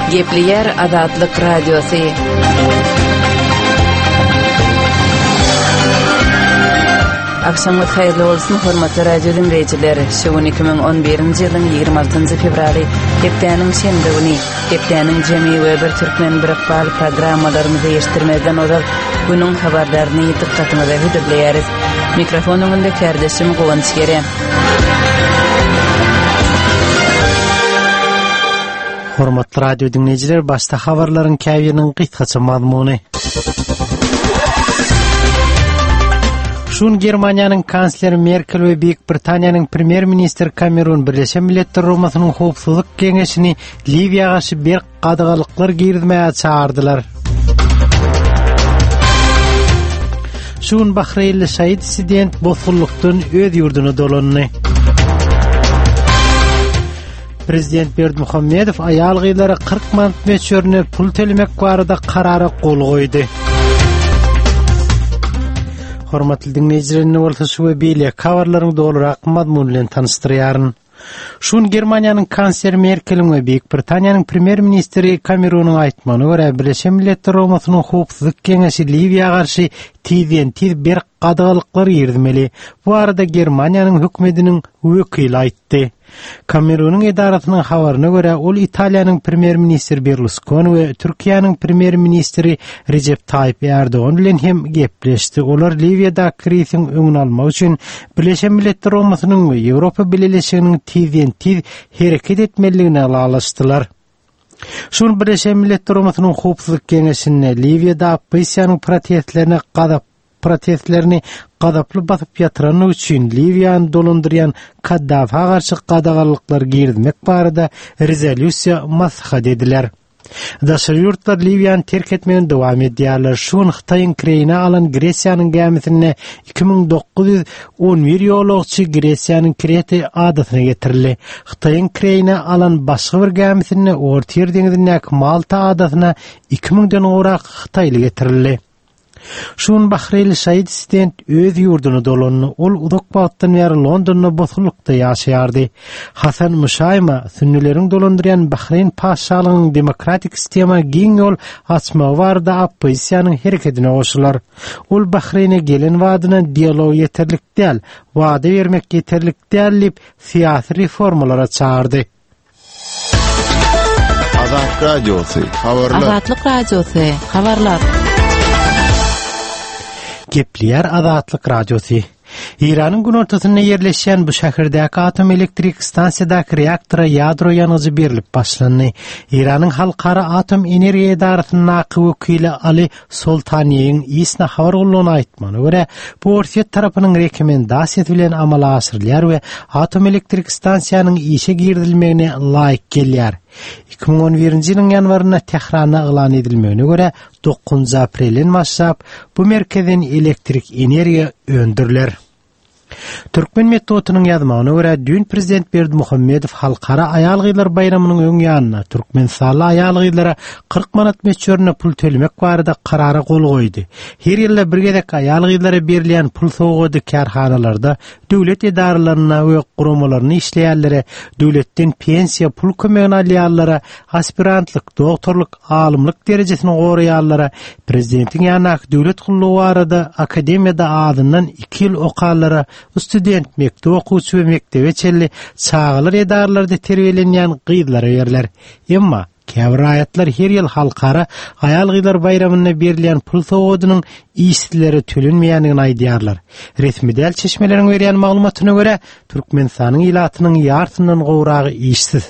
Gepleyer Azatlyk Radiosu. Akşamınız hayırlı olsun hormatly radio dinleyijileri. Şuun 2011-nji ýylyň 26-njy fevraly hepdeniň şende güni. Hepdeniň jemi we bir türkmen birakbal programmalaryny eşitdirmeden ozal günüň habarlaryny dikkatinize hödürleýäris. Mikrofonuňda kardeşim Gowans Kerem. Hormatly radio dinleyijiler, başta habarlaryň käýbiniň gysgaça mazmuny. Şun Germaniýanyň kansleri Merkel we Büyük Britaniýanyň premier ministri Cameron Birleşen Milletler Romasynyň howpsuzlyk geňeşini Libiýaga garşy bir gadagalyklar girdirmäge çağırdylar. Şun Bahreynli şahit dissident bozgullukdan öz ýurduny dolandy. Prezident Berdimuhammedow aýal gyýlara 40 manat meçörüne pul telemek barada karara gol goýdy. Hormatly dinleyijileriniň bolsa şu we beýle habarlaryň dolurak mazmun bilen tanıştyrýaryn. Şun Germaniýanyň kansleri Merkel we Büyük Britaniýanyň premier ministri Cameron'un aýtmagyna görä Birleşen Milletler Romasynyň howpsuzlyk geňeşi Libiýaga garşy tiz bir gadagalyklar ýerdimeli. Bu arada Germaniýanyň hökümetiniň wekili aýtdy. Cameron'un edaratynyň habaryna görä ol Italiýanyň premier ministri Berlusconi we Türkiýanyň premier ministri Recep Tayyip Erdoğan bilen hem gepleşdi. Olar Libiýada kriziň öňüni almak üçin Birleşen Milletler Romasynyň we Ýewropa Birleşiginiň tiz hereket etmeligine alaşdylar. Şun Birleşen Milletler Romasynyň howpsuzlyk geňeşinde Libiýada opposisiýanyň protestlerini gadaply basyp ýatyran üçin Libiýany dolandyrýan Kaddafiga garşy gadagalyklar girdirmek barada rezolýusiýa maslahat ediler. Daşary ýurtlar Libiýany terk etmegine dowam edýärler. Şun Hytaýyň Kreyna alan Gresiýanyň gämisine 2911 ýolagçy Gresiýanyň Krete adatyna getirildi. Hytaýyň Kreyna alan başga bir gämisine Orta Ýer deňizindäki Malta adatyna 2000den orak Hytaýly getirildi. Şun Bahreynli şahit dissident öz ýurduny dolandy. Ol uzak wagtdan beri Londonda bozgullukda ýaşaýardy. Hasan Muşayma sünnileriň dolandyrýan Bahreyn paşalygynyň demokratik sistema giň ýol açmagy barada opposisiýanyň hereketine goşular. Ol Bahreyn'e gelen wadyna dialog ýeterlik däl, wada bermek ýeterlik däl diýip syýasy reformalara çağırdy. Azatlyk Radiosu, habarlar. Azatlyk Radiosu, habarlar. Gepleyer Azatlyk Radiosu. İran'ın gün ortasında yerleşen bu şäherdäki atom elektrik stansiýadaky reaktora ýadro ýanyjy berilip başlandy. İran'ın halkara atom energiýa edarasynyň naky wekili Ali Soltaniýeň isna habar bolanyny aýtmagyna görä, bu orsiýet tarapynyň rekomendasiýasy bilen amala aşyrylýar we atom elektrik stansiýanyň işe girdilmegine laýyk gelýär. 2011-nji ýylyň ýanwaryna Tehranda elan edilmegine görä 9 aprelden başlap bu merkezden elektrik energiýa öndüriler. Türkmen metodunyň ýazmagyna görä dün prezident Berdimuhammedow halkara aýal gyýlar bayramynyň öň ýanyna Türkmen sala aýal gyýlara 40 manat meçörüne pul tölemek barada karara gol goýdy. Her ýyl bir gezek aýal gyýlara berilýän pul sowgady karhanalarda döwlet edaralaryna we guramalaryny işleýärlere, döwletden pensiýa pul kömegini alýarlara, aspirantlyk, doktorluk, alymlyk derejesini goraýarlara, prezidentiň ýanyna döwlet gullugy barada akademiýada adyndan 2 ýyl okallara student, mektep okuwçy we mektebeçeli çağlar edarlarda terbiýelenýän gyýdlara berler. Emma käbir aýatlar her ýyl halkara aýal gyýlar bayramyna berilýän pul sowgadynyň işçilere tölenmeýändigini aýdýarlar. Resmi däl çeşmeleriň berýän maglumatyna görä Türkmenistanyň ilatynyň ýartyndan gowragy işsiz.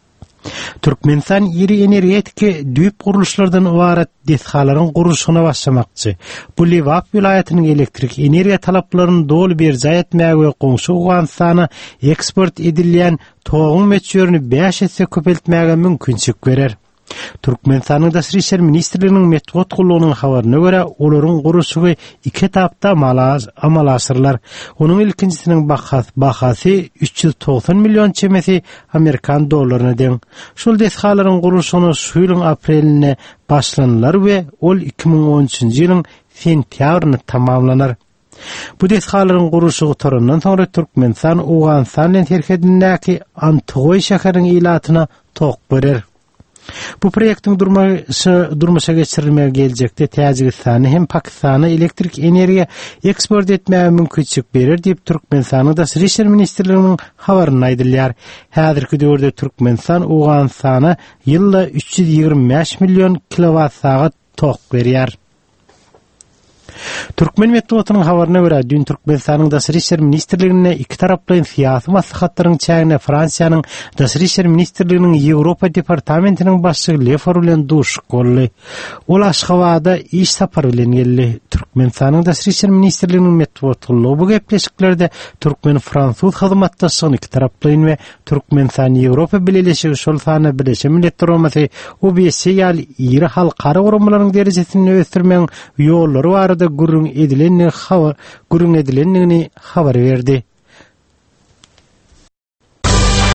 Türkmenistan ýeri energetik düýp guruluşlardan ibaret deshalaryň guruluşyna başlamakçy. Bu Liwap vilayatynyň elektrik energiýa talaplaryny dolu berja etmäge we goňşy Awganystana eksport edilýän toğun meçörüni 5 esse köpeltmäge mümkinçilik berer. Türkmenistanyň Daşary işler ministrliginiň metod gullugynyň habaryna görä olaryň gurulşy 2 etapda amal aşyrlar. Onuň ilkinçisiniň bahasy 390 milyon çemesi Amerikan dollaryna deň. Şol deshalaryň gurulşyny şu ýylyň apreline başlanýar we ol 2013-nji ýylyň sentýabryna tamamlanar. Bu deshalaryň gurulşy gutarandan soňra Türkmenistan Awganystanyň terkedindäki Antogoy şäheriniň ilatyna tok berer. Bu proýektiň durmuşa geçirilmegi geljekde Täjikistany hem Pakistany elektrik energiýa eksport etmäge mümkinçilik berer diýip Türkmenistanyň Daşary işler ministrliginiň habaryny aýdylýar. Häzirki döwürde Türkmenistan Owganystana ýylda 325 million kilowat-saat tok berýär. Türkmen Metbuatynyň habaryna görä, dün Türkmenistanyň Daşary işler ministrligine iki taraplyň syýasy maslahatlaryň çägine Fransiýanyň Daşary işler ministrliginiň Ýewropa departamentiniň başçygy Lefar bilen duşuk boldy. Ol Aşgabatda iş sapary bilen geldi. Türkmenistanyň Daşary işler ministrliginiň metbuatyny bu gepleşiklerde Türkmen Fransuz hyzmatdaşlygyny iki taraplyň we Türkmenistan Ýewropa Birleşigi şolsana Birleşik Milletler Uramasy OBS ýaly ýeri halkara uramalaryň derejesini ösdürmeň ýollary barada gurrun edilenini habar berdi.